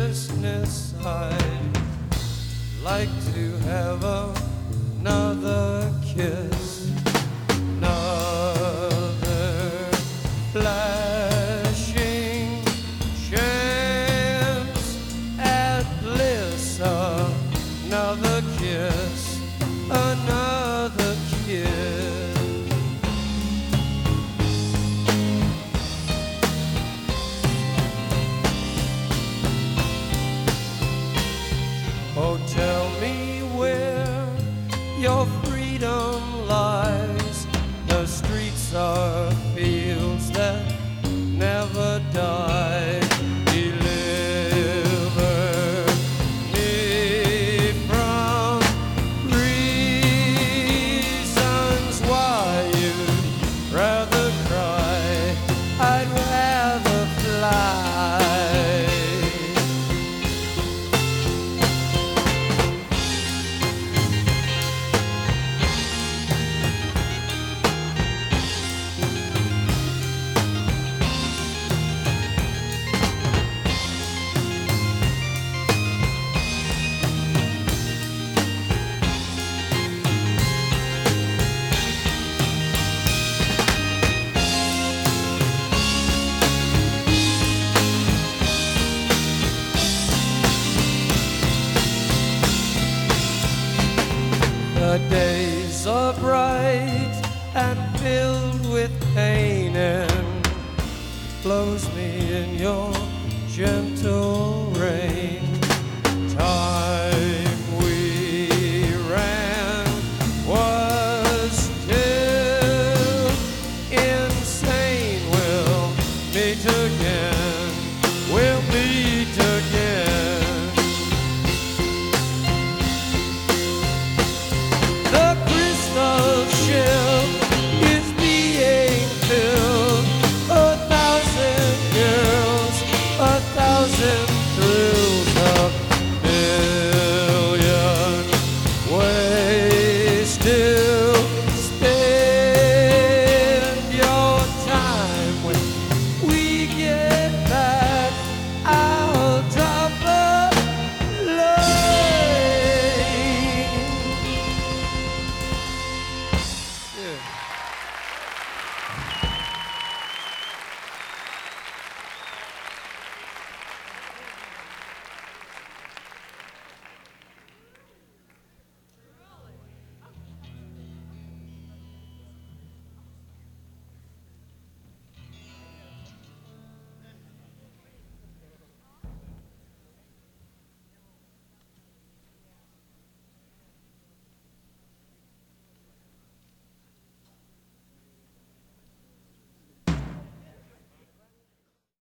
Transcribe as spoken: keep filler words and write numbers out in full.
business. I'd like to have another kiss, another flashing chance at bliss, another kiss, another kiss. Oh, tell me where your freedom lies. The streets are fields that never die. Deliver me from reasons why you'd rather cry. I'd rather fly. The days are bright and filled with pain, and close me in your gentle